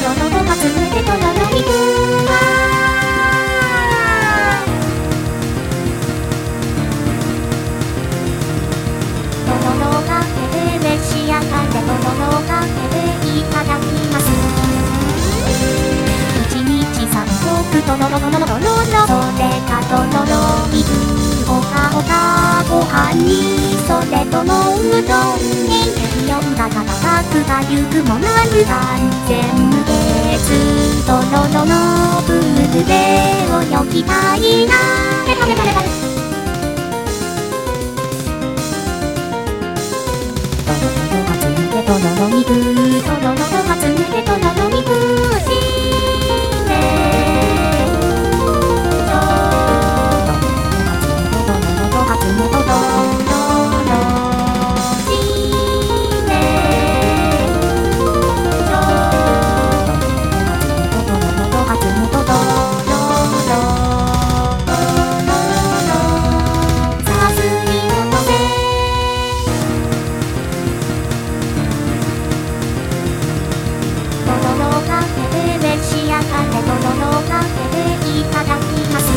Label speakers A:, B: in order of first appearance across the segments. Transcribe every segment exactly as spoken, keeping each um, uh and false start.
A: ろろ初めてとろろ肉はとろろかけで召し上がれとろろかけでいただきますいちにちさんこくとろろろろろろろそれかとろろ肉ほかほかご飯にそれともうどんに気温が高くがゆくもなく完全無欠とろろのブーブで泳ぎたいなレバレバレバレとろろ肉とろろ初めてとろろ肉しめとろろ初めてとろろしめとろろ初めてとろろさすに落とせとろろかけで召し上がれとろろかけでいただきます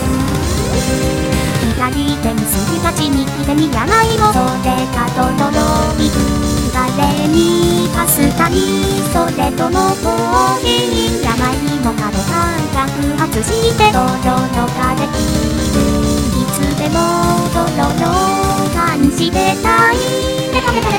A: 左手にすり鉢右手に山芋それかとろろ肉カレーにパスタにそれともコーヒー山芋かどか爆発してとろろができるいつでもとろろ感じてたいレバレバレ